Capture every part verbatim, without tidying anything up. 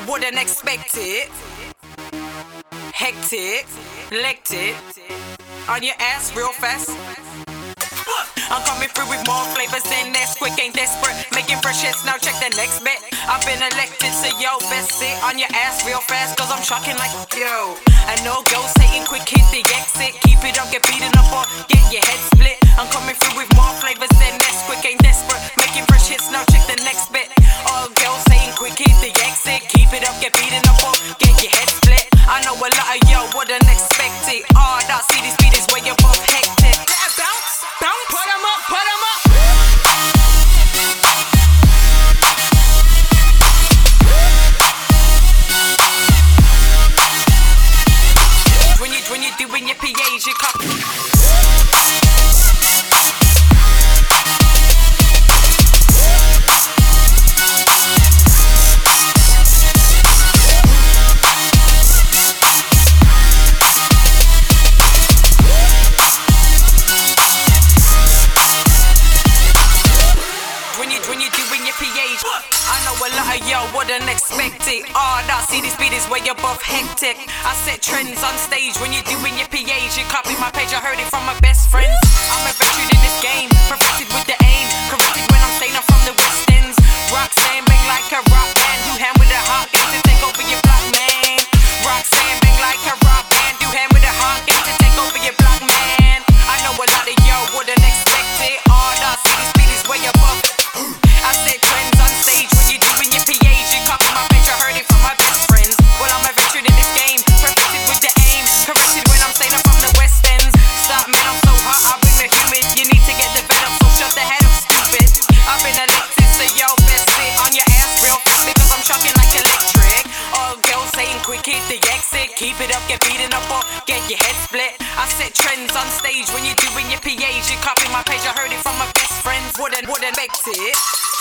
Wouldn't expect it. Hectic, licked it on your ass real fast. I'm coming through with more flavors than Nesquik, ain't desperate. Making fresh hits, now check the next bit. I've been elected, so yo, best sit on your ass real fast, cause I'm shocking like yo. I know ghost hating, quick hit the exit. Keep it up, get beaten up or get your head split. I'm coming through with more flavors than Nesquik, ain't desperate. Making fresh hits, now check the next bit. All girls saying quick hit the exit. Keep it up, get beaten up or get your head split. I know a lot of yo wouldn't expect it. Oh, that see this beat is way above hectic. Bounce, bounce, put 'em up, put 'em up. When you, when you doing your P As, you copy. I know a lot of yo wouldn't expect it. Oh, that see this beat is way above hectic. I set trends on stage when you're doing your P As. You copy my page, I heard it from my best friends. I'm a veteran in this game, perfected with the aim. Corrected when I'm saying I'm from the West Ends. Roxanne bang like a rock band. Do hand with a hot game to take over your block, man. Roxanne bang like a rock band. Do hand with a hot game to take over your block, man. I know a lot of yo wouldn't expect it. Oh, that see this beat is way above. I said trends on stage when you're doing your P As. You copy my page, I heard it from my best friends. But I'm a veteran in this game, perfected with the aim. Corrected when I'm saying I'm from the West Ends. Stop, man, I'm so hot, I bring the humid. You need to get the vet up, so shut the head up, stupid. I've been elected, so yo, best sit on your ass real fast, because I'm shocking like electric. All girls saying quick hit the exit. Keep it up, get beaten up or get your head split. I set trends on stage when you're doing your P As. You copy my page, I heard it from my best friends. Wouldn't, wouldn't expect it.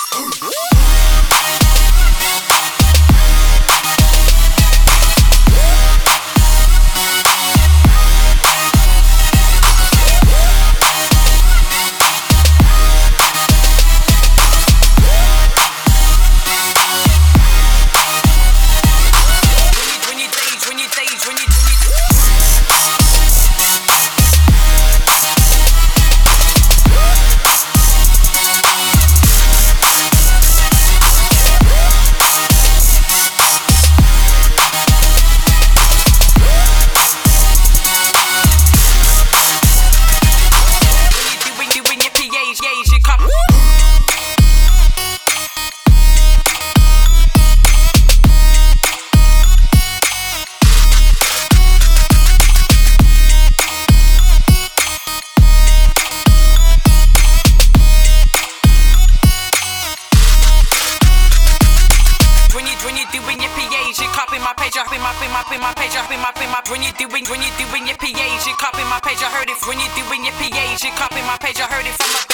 My page, I copy my, my, my page, I copy my, my. When you doing, when you doing your P As, you copy my page, I heard it. When you doing your P As, you copy my page, I heard it from my.